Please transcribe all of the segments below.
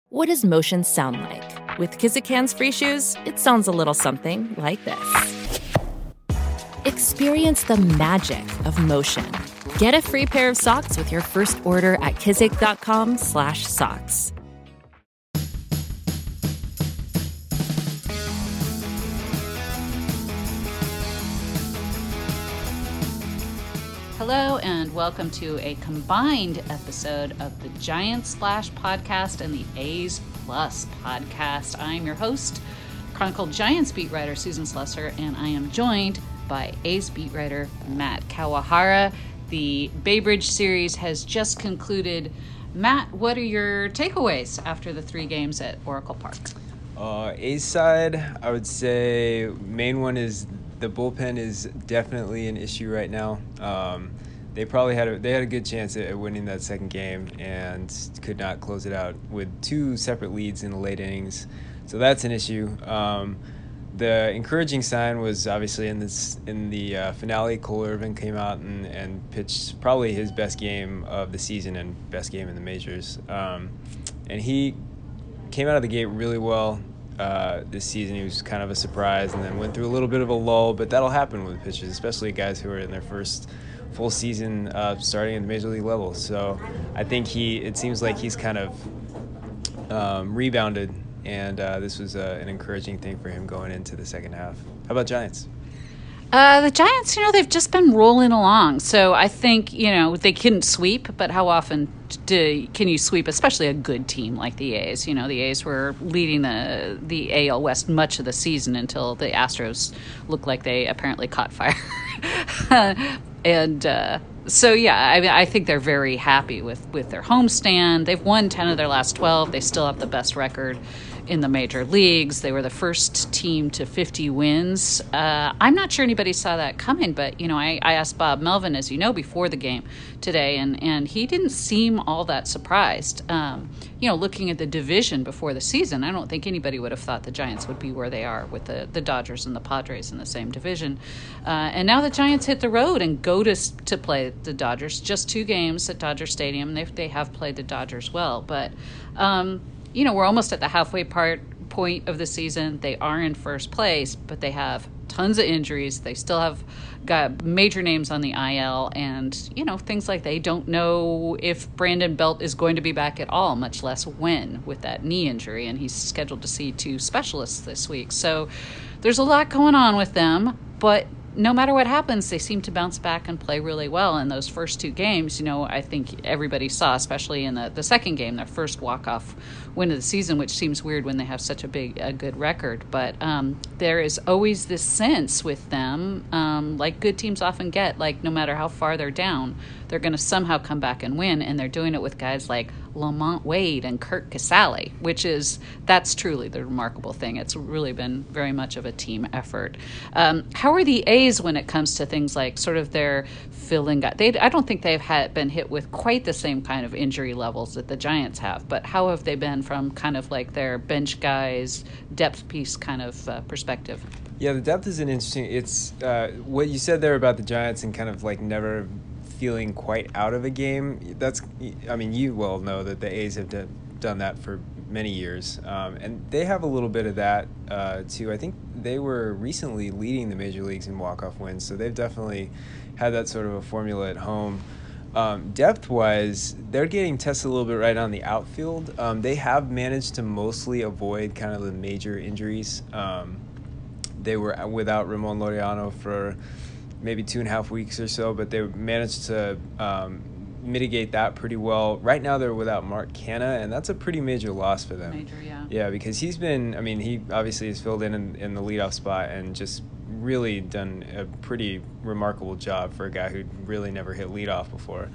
What does motion sound like? With Kizik Hands Free Shoes, it sounds a little something like this. Experience the magic of motion. Get a free pair of socks with your first order at kizik.com/socks. Hello and welcome to a combined episode of the Giants Slash podcast and the A's Plus podcast. I'm your host, Chronicle Giants beat writer Susan Slusser, and I am joined by A's beat writer Matt Kawahara. The Bay Bridge series has just concluded. Matt, what are your takeaways after the 3 games at Oracle Park? A's side, I would say main one is the bullpen is definitely an issue right now. They probably had a good chance at winning that second game and could not close it out with 2 separate leads in the late innings. So that's an issue. The encouraging sign was obviously in the finale. Cole Irvin came out and pitched probably his best game of the season and best game in the majors. And he came out of the gate really well. This season he was kind of a surprise and then went through a little bit of a lull, but that'll happen with pitchers, especially guys who are in their first full season starting at the major league level. So I think it seems like he's kind of rebounded, and this was an encouraging thing for him going into the second half. How about Giants? The Giants, they've just been rolling along. So I think, they couldn't sweep, but how often can you sweep, especially a good team like the A's? The A's were leading the AL West much of the season until the Astros looked like they apparently caught fire. And so, I think they're very happy with their homestand. They've won 10 of their last 12. They still have the best record in the major leagues. They were the first team to 50 wins. I'm not sure anybody saw that coming, but, I asked Bob Melvin, as you know, before the game today, and he didn't seem all that surprised. Looking at the division before the season, I don't think anybody would have thought the Giants would be where they are with the Dodgers and the Padres in the same division. And now the Giants hit the road and go to play the Dodgers. Just 2 games at Dodger Stadium. They have played the Dodgers well, but we're almost at the halfway point of the season. They are in first place, but they have tons of injuries. They still have got major names on the IL, and things like they don't know if Brandon Belt is going to be back at all, much less when, with that knee injury, and he's scheduled to see 2 specialists this week. So there's a lot going on with them, but no matter what happens, they seem to bounce back and play really well. In those first 2 games, I think everybody saw, especially in the second game, their first walk-off win of the season, which seems weird when they have such a good record. But there is always this sense with them, like good teams often get, like no matter how far they're down, they're going to somehow come back and win. And they're doing it with guys like Lamont Wade and Kurt Casale, that's truly the remarkable thing. It's really been very much of a team effort. How are the A's when it comes to things like sort of their filling up? I don't think they've been hit with quite the same kind of injury levels that the Giants have, but how have they been from kind of like their bench guys, depth piece kind of perspective? Yeah, the depth is an interesting. It's what you said there about the Giants and kind of like never feeling quite out of a game. You well know that the A's have done that for many years, and they have a little bit of that too. I think they were recently leading the major leagues in walk-off wins, so they've definitely had that sort of a formula at home. Depth-wise, they're getting tested a little bit right on the outfield. They have managed to mostly avoid kind of the major injuries. They were without Ramon Laureano for maybe 2.5 weeks or so, but they managed to mitigate that pretty well. Right now they're without Mark Canha, and that's a pretty major loss for them. Major, yeah. Yeah, because he obviously has filled in the leadoff spot and just really done a pretty remarkable job for a guy who really never hit leadoff before.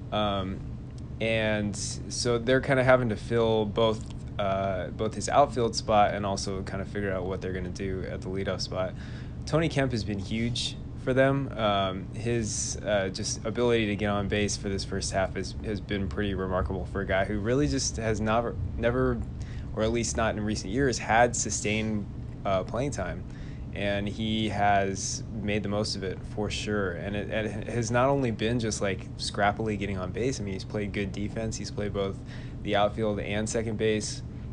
And so they're kind of having to fill both his outfield spot and also kind of figure out what they're going to do at the leadoff spot. Tony Kemp has been huge for them. His just ability to get on base for this first half has been pretty remarkable for a guy who really just has never, or at least not in recent years, had sustained playing time. And he has made the most of it for sure. And it has not only been just like scrappily getting on base. I mean, he's played good defense. He's played both the outfield and second base.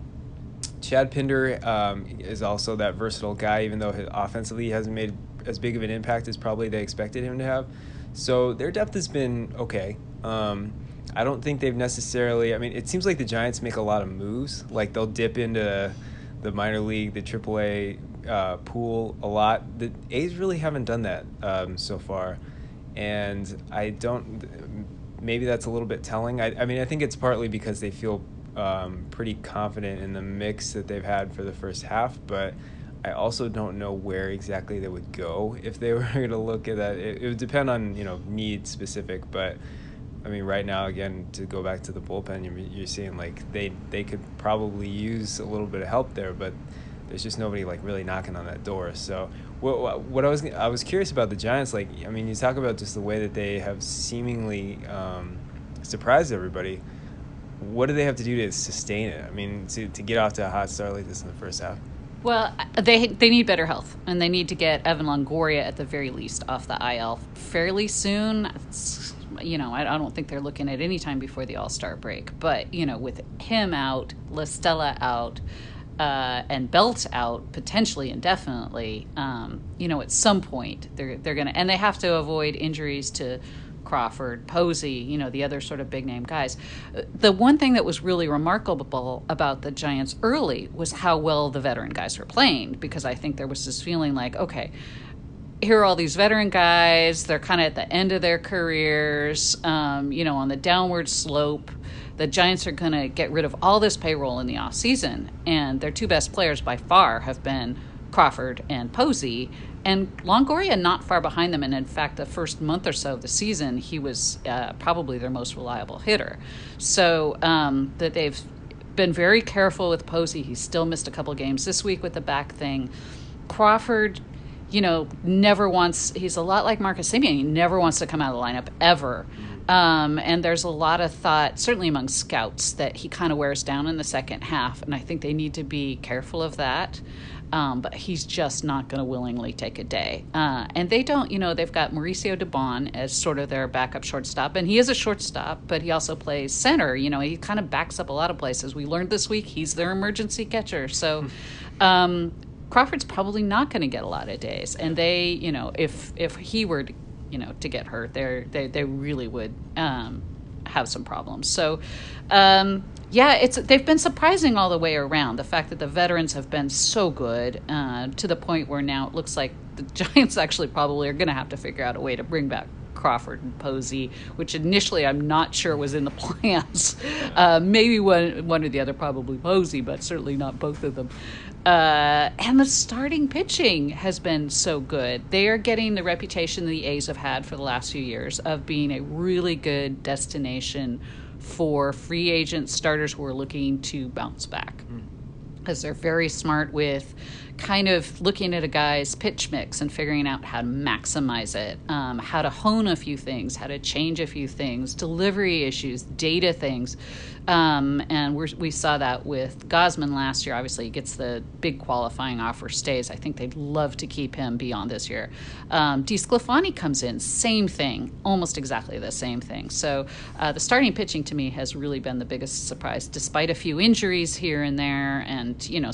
Chad Pinder is also that versatile guy, even though offensively he hasn't made as big of an impact as probably they expected him to have. So their depth has been okay. I don't think they've necessarily – I mean, it seems like the Giants make a lot of moves. Like they'll dip into the minor league, the AAA pool a lot. The A's really haven't done that so far. And I don't – maybe that's a little bit telling. I mean, I think it's partly because they feel pretty confident in the mix that they've had for the first half, but I also don't know where exactly they would go if they were going to look at that. It would depend on, need specific, but – I mean, right now, again, to go back to the bullpen, you're seeing like they could probably use a little bit of help there, but there's just nobody like really knocking on that door. So what I was curious about the Giants, like, I mean, you talk about just the way that they have seemingly surprised everybody. What do they have to do to sustain it? I mean, to get off to a hot start like this in the first half. Well, they need better health, and they need to get Evan Longoria at the very least off the IL fairly soon. I don't think they're looking at any time before the All-Star break. But, with him out, La Stella out, and Belt out potentially indefinitely, at some point they're going to – and they have to avoid injuries to Crawford, Posey, the other sort of big-name guys. The one thing that was really remarkable about the Giants early was how well the veteran guys were playing, because I think there was this feeling like, okay – here are all these veteran guys. They're kind of at the end of their careers, on the downward slope. The Giants are going to get rid of all this payroll in the offseason, and their two best players by far have been Crawford and Posey, and Longoria not far behind them. And in fact, the first month or so of the season, he was probably their most reliable hitter. So that they've been very careful with Posey. He's still missed a couple games this week with the back thing. Crawford, never wants – he's a lot like Marcus Semien. He never wants to come out of the lineup ever. And there's a lot of thought, certainly among scouts, that he kind of wears down in the second half, and I think they need to be careful of that. But he's just not going to willingly take a day. And they don't – they've got Mauricio Dubon as sort of their backup shortstop, and he is a shortstop, but he also plays center. He kind of backs up a lot of places. We learned this week he's their emergency catcher. So Crawford's probably not going to get a lot of days, and they, if he were, to get hurt, they really would have some problems. So, they've been surprising all the way around. The fact that the veterans have been so good to the point where now it looks like the Giants actually probably are going to have to figure out a way to bring back Crawford and Posey, which initially I'm not sure was in the plans. Maybe one or the other, probably Posey, but certainly not both of them. And the starting pitching has been so good. They are getting the reputation the A's have had for the last few years of being a really good destination for free agent starters who are looking to bounce back. Because they're very smart with kind of looking at a guy's pitch mix and figuring out how to maximize it, how to hone a few things, how to change a few things, delivery issues, data things. And we saw that with Gausman last year. Obviously, he gets the big qualifying offer, stays. I think they'd love to keep him beyond this year. DeSclafani comes in, same thing, almost exactly the same thing. So the starting pitching to me has really been the biggest surprise, despite a few injuries here and there, and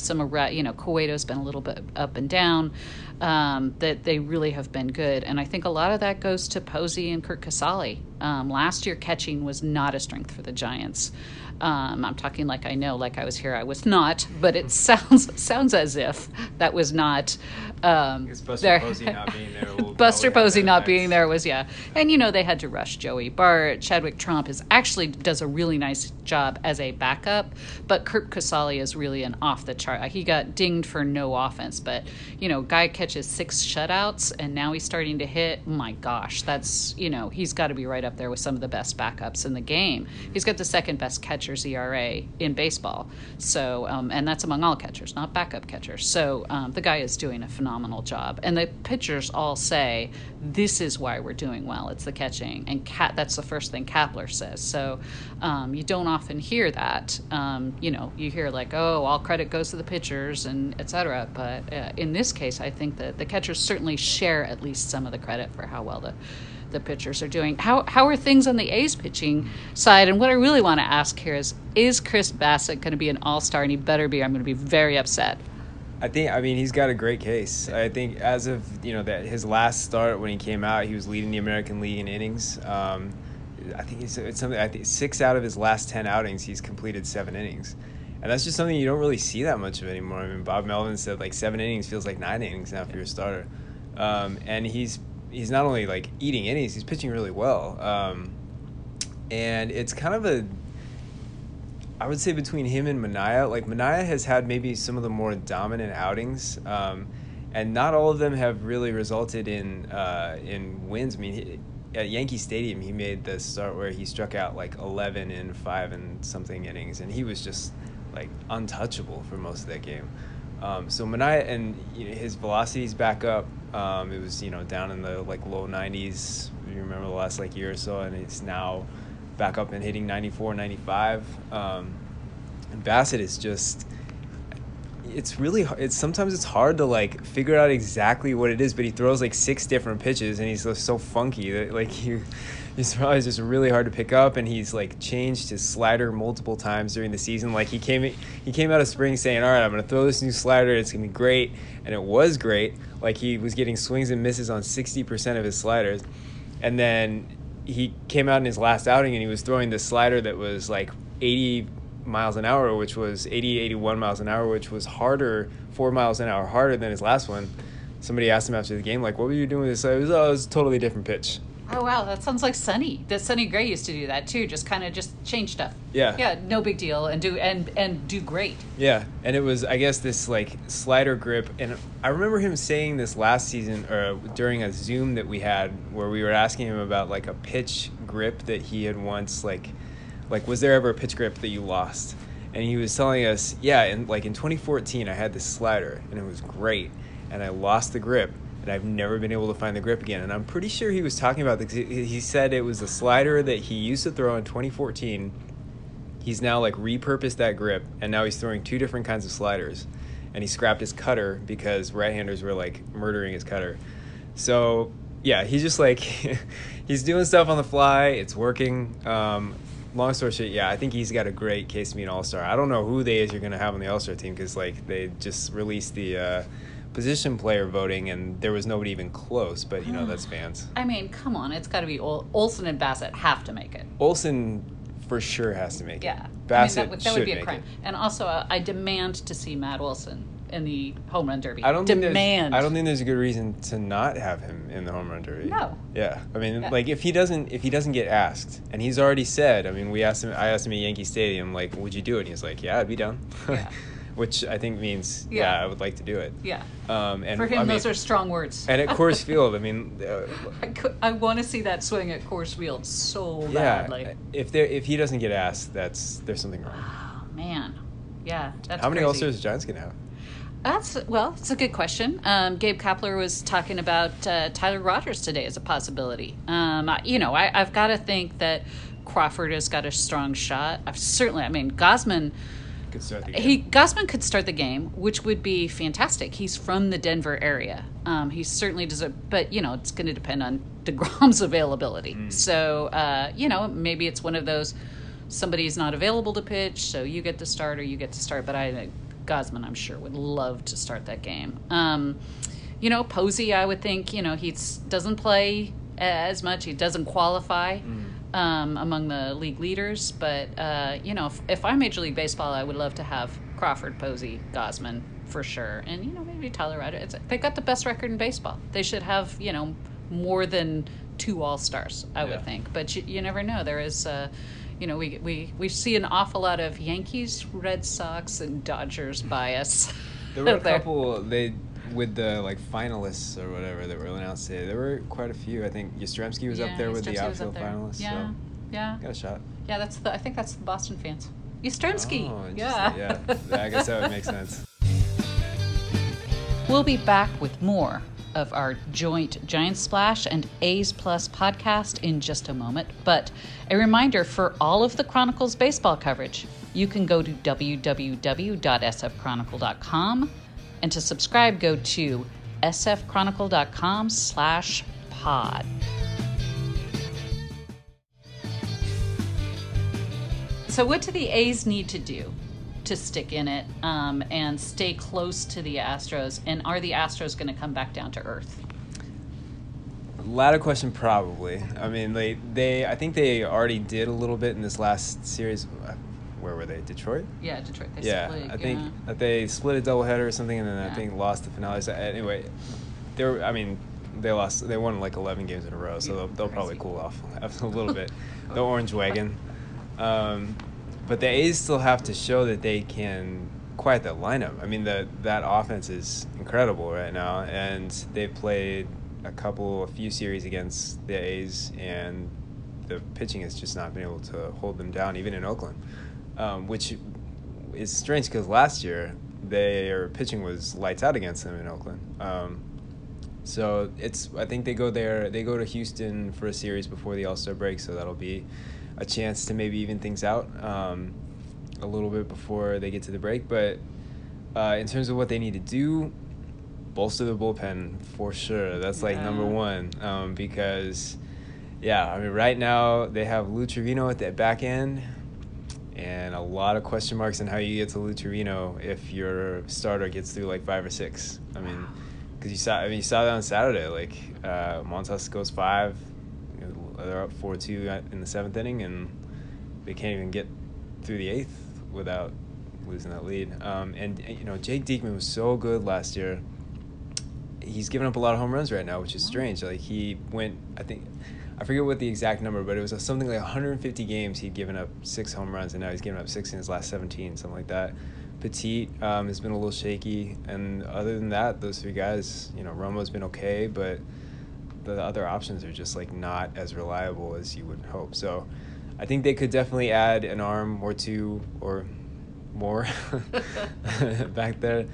Cueto's been a little bit up and down. That they really have been good, and I think a lot of that goes to Posey and Curt Casali. Last year, catching was not a strength for the Giants. I'm talking like I know, like I was here. I was not, but it sounds as if that was not. Buster Posey not being there. Buster Posey not being there was, yeah. And, they had to rush Joey Bart. Chadwick Tromp does a really nice job as a backup, but Curt Casali is really an off the chart. He got dinged for no offense, but, guy catches 6 shutouts, and now he's starting to hit. Oh my gosh, that's, he's got to be right up there with some of the best backups in the game. He's got the second best catcher's ERA in baseball. So, and that's among all catchers, not backup catchers. So the guy is doing a phenomenal job. And the pitchers all say, this is why we're doing well. It's the catching. And that's the first thing Kapler says. So you don't often hear that. You hear like, oh, all credit goes to the pitchers and et cetera. But in this case, I think that the catchers certainly share at least some of the credit for how well the pitchers are doing. How are things on the A's pitching side? And what I really want to ask here is Chris Bassitt going to be an all-star? And he better be. I'm going to be very upset. I mean, he's got a great case. I think as of, that his last start when he came out, he was leading the American League in innings. I think it's something. I think 6 out of his last 10 outings, he's completed 7 innings, and that's just something you don't really see that much of anymore. I mean, Bob Melvin said 7 innings feels like 9 innings now for your starter, and he's not only eating innings, he's pitching really well, and it's kind of I would say between him and Manaea. Manaea has had maybe some of the more dominant outings, and not all of them have really resulted in wins. I mean, at Yankee Stadium, he made the start where he struck out 11 in 5 and something innings, and he was just untouchable for most of that game. So Manaea, and his velocity's back up. It was down in the low 90s. You remember the last year or so, and it's now back up and hitting 94, 95. And Bassitt is just. It's really hard. Sometimes it's hard to figure out exactly what it is, but he throws 6 different pitches, and he's so funky that he's probably just really hard to pick up. And he's changed his slider multiple times during the season. He came out of spring saying, "All right, I'm going to throw this new slider. It's going to be great," and it was great. He was getting swings and misses on 60% of his sliders, and then he came out in his last outing and he was throwing this slider that was 80 miles an hour, which was 81 miles an hour, which was 4 miles an hour harder than his last one. Somebody asked him after the game, what were you doing with this? It was a totally different pitch. Oh, wow. That sounds like Sonny. Sonny Gray used to do that too. Just change stuff. Yeah. Yeah. No big deal. And do great. Yeah. And it was, I guess, this slider grip. And I remember him saying this last season, or during a Zoom that we had, where we were asking him about a pitch grip that he had once was there ever a pitch grip that you lost? And he was telling us, yeah, in 2014, I had this slider, and it was great, and I lost the grip, and I've never been able to find the grip again. And I'm pretty sure he was talking about he said it was a slider that he used to throw in 2014. He's now repurposed that grip, and now he's throwing 2 different kinds of sliders, and he scrapped his cutter because right-handers were murdering his cutter. So yeah, he's just he's doing stuff on the fly. It's working. Long story short, yeah, I think he's got a great case to be an all-star. I don't know who the A's are going to have on the all-star team because they just released the position player voting, and there was nobody even close, but that's fans. I mean, come on, it's got to be Olsen and Bassitt have to make it. Olsen for sure has to make it. Yeah, Bassitt that would be a should crime. make it. And also, I demand to see Matt Wilson in the home run derby. I don't think there's a good reason to not have him in the home run derby. No. Yeah, I mean, if he doesn't get asked, and he's already said, I mean, I asked him at Yankee Stadium, would you do it? And he's like, yeah, I'd be down. Yeah. Which I think means, yeah, I would like to do it. Yeah. And for him, those are strong words. And at Coors Field, I mean, I want to see that swing at Coors Field so badly. If he doesn't get asked, there's something wrong. Oh man, yeah, that's how many crazy. All-Stars is Giants gonna have? It's a good question. Gabe Kapler was talking about Tyler Rogers today as a possibility. I've got to think that Crawford has got a strong shot. Gausman could start the game. Gausman could start the game, which would be fantastic. He's from the Denver area. He certainly does it, but it's going to depend on DeGrom's availability. So maybe it's one of those, somebody's not available to pitch, so you get to start or you get to start. But Gausman, I'm sure, would love to start that game. Posey, I would think, he doesn't play as much. He doesn't qualify among the league leaders. But, if I'm Major League Baseball, I would love to have Crawford, Posey, Gausman for sure. And, maybe Tyler Rogers. They've got the best record in baseball. They should have, more than 2 All-Stars, I would think. But you never know. There is... we see an awful lot of Yankees, Red Sox, and Dodgers bias. There were a couple with the finalists or whatever that were announced today. There were quite a few. I think Yastrzemski was up there with the outfield finalists. Yeah, so yeah, got a shot. Yeah, I think that's the Boston fans. Yastrzemski. Oh, yeah. I guess that would make sense. We'll be back with more of our joint Giants Splash and A's Plus podcast in just a moment. But a reminder, for all of the Chronicles baseball coverage, you can go to www.sfchronicle.com, and to subscribe, go to sfchronicle.com/pod. So what do the A's need to do to stick in it and stay close to the Astros? And are the Astros going to come back down to earth? Latter question, probably. I mean, I think they already did a little bit in this last series. Where were they? Detroit? Yeah, Detroit. They split. I think that they split a doubleheader or something, and then I think lost the finale. So anyway, they lost. They won like 11 games in a row, so they'll probably cool off a little bit. The Orange Wagon. But the A's still have to show that they can quiet that lineup. I mean, that offense is incredible right now, and they've played a few series against the A's, and the pitching has just not been able to hold them down, even in Oakland, which is strange because last year their pitching was lights out against them in Oakland. So I think they go to Houston for a series before the All-Star break, so that'll be a chance to maybe even things out a little bit before they get to the break. But in terms of what they need to do, bolster the bullpen for sure. That's like number one, because I mean, right now they have Lou Trivino at the back end, and a lot of question marks on how you get to Lou Trivino if your starter gets through like 5 or 6. I mean, because you saw that on Saturday. Like Montas goes 5, they're up 4-2 in the 7th inning, and they can't even get through the 8th without losing that lead. And Jake Diekman was so good last year. He's given up a lot of home runs right now, which is strange. Like he went, I forget what the exact number, but it was something like 150 games he'd given up 6 home runs, and now he's given up 6 in his last 17, something like that. Petit has been a little shaky, and other than that, those 3 guys, Romo's been okay, but the other options are just like not as reliable as you would hope. So I think they could definitely add an arm or 2 or more back there.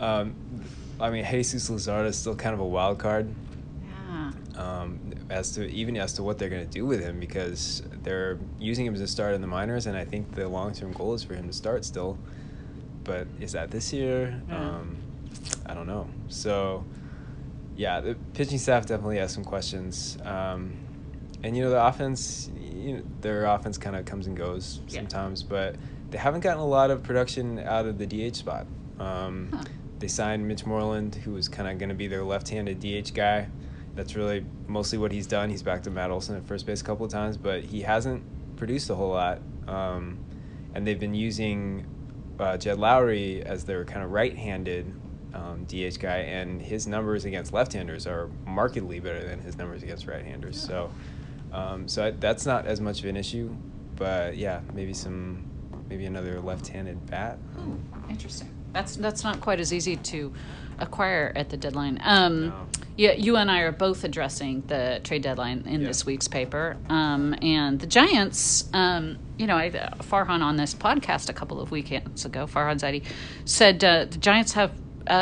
I mean, Jesus Luzardo is still kind of a wild card. Yeah. As to what they're going to do with him, because they're using him as a start in the minors, and I think the long-term goal is for him to start still. But is that this year? Yeah. I don't know. So, yeah, the pitching staff definitely has some questions. And the offense, their offense kind of comes and goes sometimes, but they haven't gotten a lot of production out of the DH spot. They signed Mitch Moreland, who was kind of going to be their left-handed DH guy. That's really mostly what he's done. He's backed to Matt Olson at first base a couple of times, but he hasn't produced a whole lot. And they've been using Jed Lowry as their kind of right-handed DH guy, and his numbers against left-handers are markedly better than his numbers against right-handers. So that's not as much of an issue, but maybe another left-handed bat. Interesting. That's not quite as easy to acquire at the deadline. No. Yeah, you and I are both addressing the trade deadline in this week's paper. And the Giants, Farhan on this podcast a couple of weekends ago, Farhan Zaidi, said the Giants have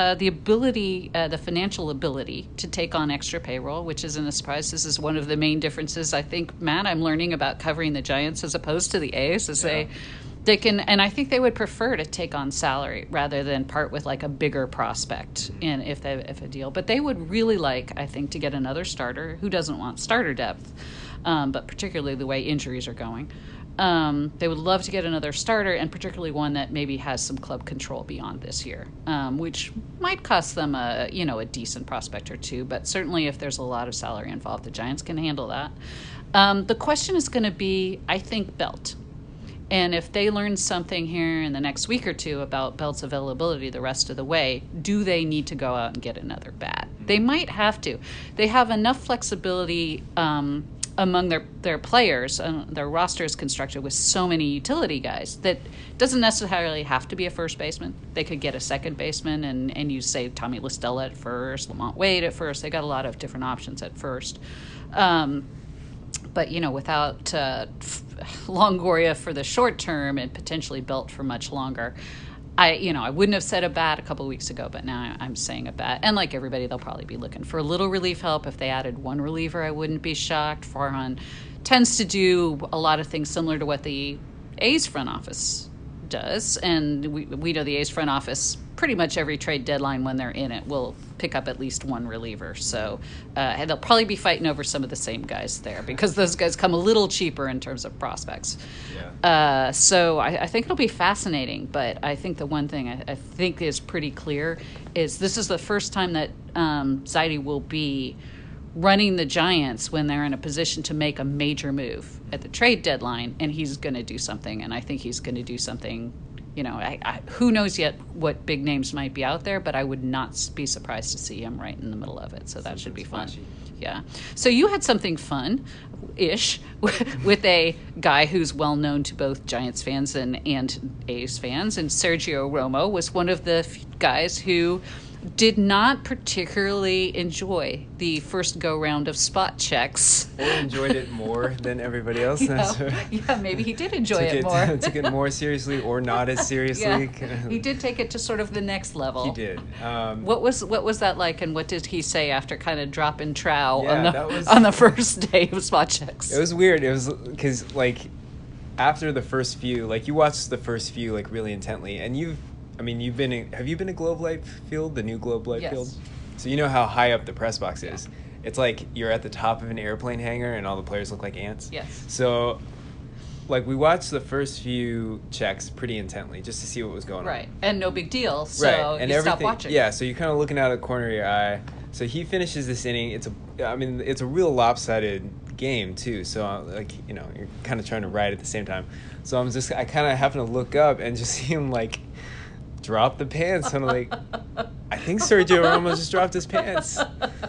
the financial ability to take on extra payroll, which isn't a surprise. This is one of the main differences, I think, Matt, I'm learning about covering the Giants as opposed to the A's, is they can, and I think they would prefer to take on salary rather than part with like a bigger prospect if a deal. But they would really like, I think, to get another starter. Who doesn't want starter depth? But particularly the way injuries are going. They would love to get another starter, and particularly one that maybe has some club control beyond this year, which might cost them a decent prospect or 2. But certainly if there's a lot of salary involved, the Giants can handle that. The question is going to be, I think, Belt. And if they learn something here in the next week or 2 about Belt's availability the rest of the way, do they need to go out and get another bat? They might have to. They have enough flexibility among their players. Their roster is constructed with so many utility guys that doesn't necessarily have to be a first baseman. They could get a second baseman and you say Tommy La Stella at first, Lamont Wade at first. They got a lot of different options at first. But, without Longoria for the short term and potentially Belt for much longer, I wouldn't have said a bat a couple of weeks ago, but now I'm saying a bat. And like everybody, they'll probably be looking for a little relief help. If they added one reliever, I wouldn't be shocked. Farhan tends to do a lot of things similar to what the A's front office does, and we know the A's front office pretty much every trade deadline when they're in it will pick up at least one reliever. So and they'll probably be fighting over some of the same guys there because those guys come a little cheaper in terms of prospects. Yeah. So I think it'll be fascinating. But I think the one thing I think is pretty clear is this is the first time that Zaidi will be running the Giants when they're in a position to make a major move at the trade deadline, and he's going to do something. And I think he's going to do something. You know, who knows yet what big names might be out there, but I would not be surprised to see him right in the middle of it. So that should be fun. Flashy. Yeah. So you had something fun-ish with a guy who's well known to both Giants fans and A's fans, and Sergio Romo was one of the guys who did not particularly enjoy the first go-round of spot checks. Or enjoyed it more than everybody else. Yeah, maybe he did enjoy it more. Took it more seriously or not as seriously. Yeah. He did take it to sort of the next level. He did. What was that like, and what did he say after kind of dropping trow Yeah, on the first day of spot checks? It was weird. It was because, like, after the first few, like, you watched the first few, like, really intently, and have you been to Globe Life Field, the new Globe Life Yes. Field? So you know how high up the press box is. Yeah. It's like you're at the top of an airplane hangar and all the players look like ants. Yes. So, like, we watched the first few checks pretty intently just to see what was going on. Right, and no big deal, so Right. And you stop watching. Yeah, so you're kind of looking out of the corner of your eye. So he finishes this inning. It's a real lopsided game too. So, like, you know, you're kind of trying to ride at the same time. So I kind of happen to look up and just see him, like, drop the pants. And I'm like, I think Sergio Romo just dropped his pants.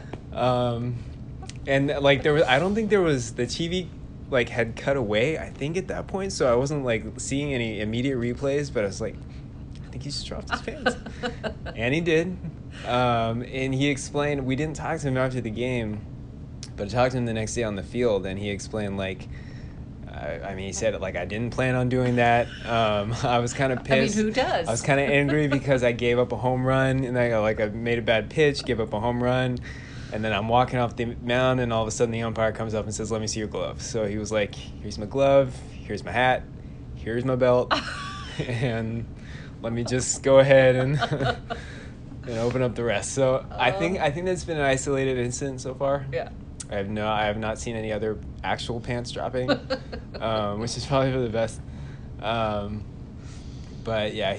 And, like, I don't think there was, the TV, like, had cut away, I think, at that point. So I wasn't, like, seeing any immediate replays, but I was like, I think he just dropped his pants. And he did. And he explained, we didn't talk to him after the game, but I talked to him the next day on the field, and he explained, like, he said, like, I didn't plan on doing that. I was kind of pissed. Who does? I was kind of angry because I gave up a home run, and I made a bad pitch, gave up a home run, and then I'm walking off the mound, and all of a sudden the umpire comes up and says, let me see your glove. So he was like, here's my glove, here's my hat, here's my belt, and let me just go ahead and open up the rest. So I think that's been an isolated incident so far. Yeah. I have not seen any other actual pants dropping, which is probably for the best. But yeah,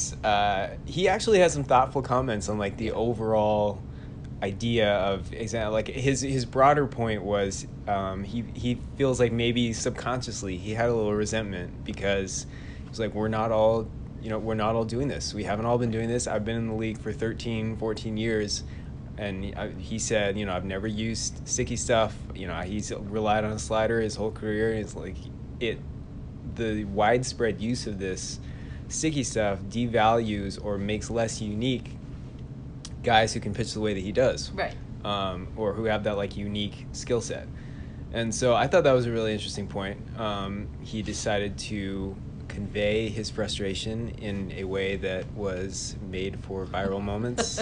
he actually had some thoughtful comments on, like, the overall idea of like his broader point was he feels like maybe subconsciously he had a little resentment because he's like, we're not all doing this. We haven't all been doing this. I've been in the league for 13, 14 years. And he said, I've never used sticky stuff. He's relied on a slider his whole career. It's like the widespread use of this sticky stuff devalues or makes less unique guys who can pitch the way that he does. Right. Or who have that, like, unique skill set. And so I thought that was a really interesting point. He decided to convey his frustration in a way that was made for viral moments.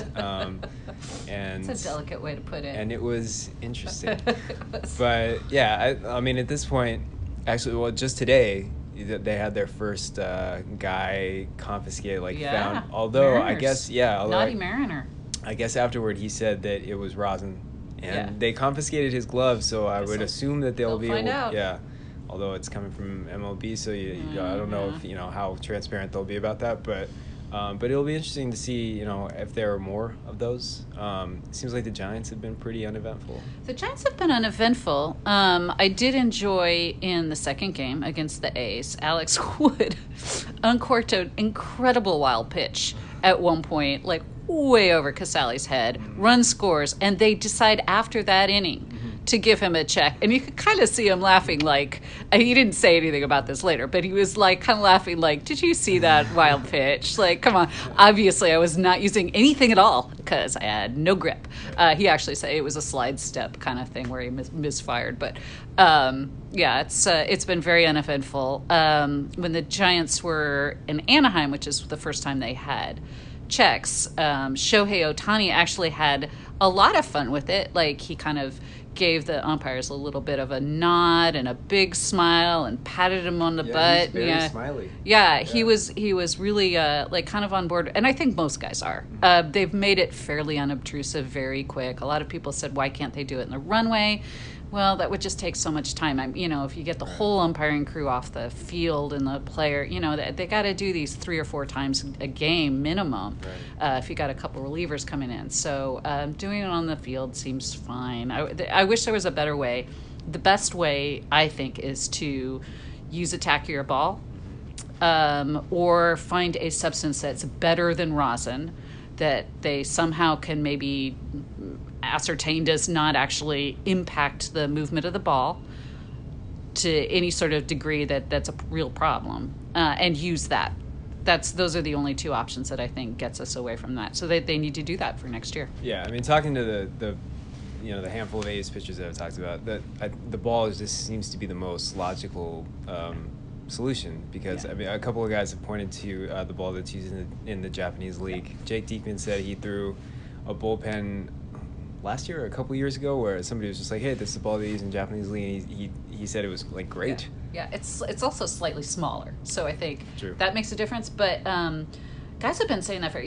And it's a delicate way to put it. And it was interesting. But yeah, at this point, actually, just today, they had their first guy confiscated, found. Although Mariners. Naughty Mariner. I guess afterward he said that it was rosin, and they confiscated his gloves. So I would assume that they'll be find able. out. Yeah. Although it's coming from MLB, so I don't know if how transparent they'll be about that, but it'll be interesting to see if there are more of those. It seems like the Giants have been pretty uneventful. The Giants have been uneventful. I did enjoy in the second game against the A's, Alex Wood uncorked an incredible wild pitch at one point, like way over Casale's head. Run scores, and they decide after that inning to give him a check. And you could kind of see him laughing, like, he didn't say anything about this later, but he was like kind of laughing like, did you see that wild pitch? Like, come on. Obviously, I was not using anything at all because I had no grip. He actually said it was a slide step kind of thing where he misfired. But it's been very uneventful. When the Giants were in Anaheim, which is the first time they had checks, Shohei Ohtani actually had a lot of fun with it. Like, he kind of gave the umpires a little bit of a nod and a big smile and patted him on the butt. He's very smiley. Yeah, he was really like kind of on board, and I think most guys are. They've made it fairly unobtrusive, very quick. A lot of people said, why can't they do it in the runway? Well, that would just take so much time. If you get the whole umpiring crew off the field and the player, they got to do these 3 or 4 times a game minimum. Right. If you got a couple relievers coming in, so doing it on the field seems fine. I wish there was a better way. The best way, I think, is to use a tackier ball, or find a substance that's better than rosin that they somehow can maybe ascertain does not actually impact the movement of the ball to any sort of degree that's a real problem, and use that. Those are the only 2 options that I think gets us away from that. So they need to do that for next year. Yeah, talking to the handful of A's pitchers that I've talked about, the ball just seems to be the most logical solution, because a couple of guys have pointed to the ball that's used in the Japanese league. Jake Diekman said he threw a bullpen last year or a couple of years ago where somebody was just like, hey, this is the ball they use in Japanese league, and he said it was like great. Yeah, it's also slightly smaller, so I think True. that makes a difference. But guys have been saying that for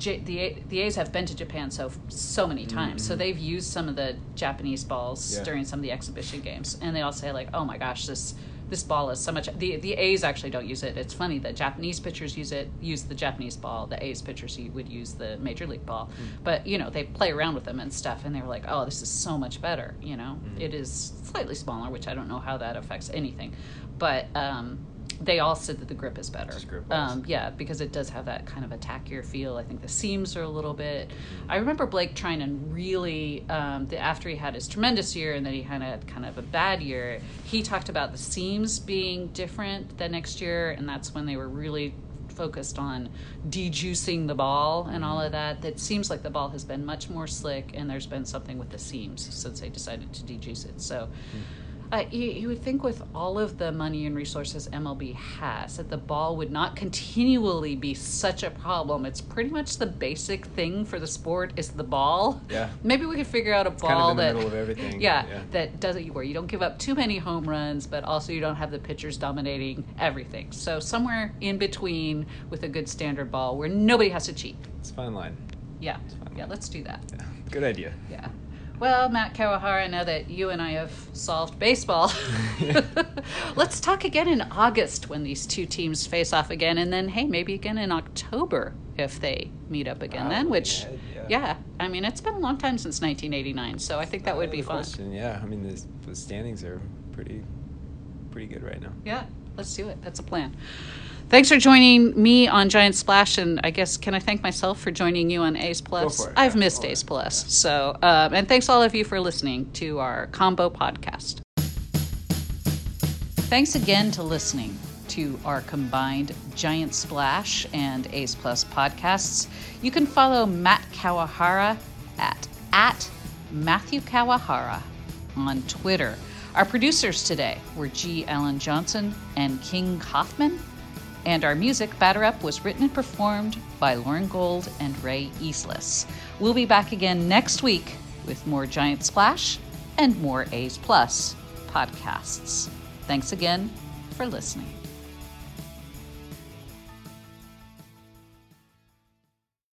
the A's have been to Japan so many times, so they've used some of the Japanese balls during some of the exhibition games, and they all say like, oh my gosh, this ball is so much. The A's actually don't use it. It's funny, the Japanese pitchers use the Japanese ball. The A's pitchers would use the Major League ball. But, they play around with them and stuff, and they were like, oh, this is so much better, It is slightly smaller, which I don't know how that affects anything. But they all said that the grip is better. Yeah, because it does have that kind of a tackier feel. I think the seams are a little bit. I remember Blake Trinan really, after he had his tremendous year and then he had kind of a bad year, he talked about the seams being different the next year, and that's when they were really focused on dejuicing the ball and all of that. That seems like the ball has been much more slick, and there's been something with the seams since they decided to dejuice it. So you would think with all of the money and resources MLB has, that the ball would not continually be such a problem. It's pretty much the basic thing for the sport is the ball. Yeah. Maybe we could figure out a ball kind of in the middle of everything. That does it where you don't give up too many home runs, but also you don't have the pitchers dominating everything. So somewhere in between with a good standard ball where nobody has to cheat. It's a fine line. Yeah. Let's do that. Yeah. Good idea. Yeah. Well, Matt Kawahara, now that you and I have solved baseball, let's talk again in August when these 2 teams face off again, and then, hey, maybe again in October if they meet up again then, which, it's been a long time since 1989, so I think that would be fun. Question. Yeah, the standings are pretty good right now. Yeah, let's do it. That's a plan. Thanks for joining me on Giant Splash, and I guess, can I thank myself for joining you on A's Plus? Go for it. I've missed A's Plus. Yeah. So, and thanks all of you for listening to our combo podcast. Thanks again to listening to our combined Giant Splash and A's Plus podcasts. You can follow Matt Kawahara at Matthew Kawahara on Twitter. Our producers today were G. Allen Johnson and King Kaufman. And our music, Batter Up, was written and performed by Lauren Gold and Ray Eastless. We'll be back again next week with more Giant Splash and more A's Plus podcasts. Thanks again for listening.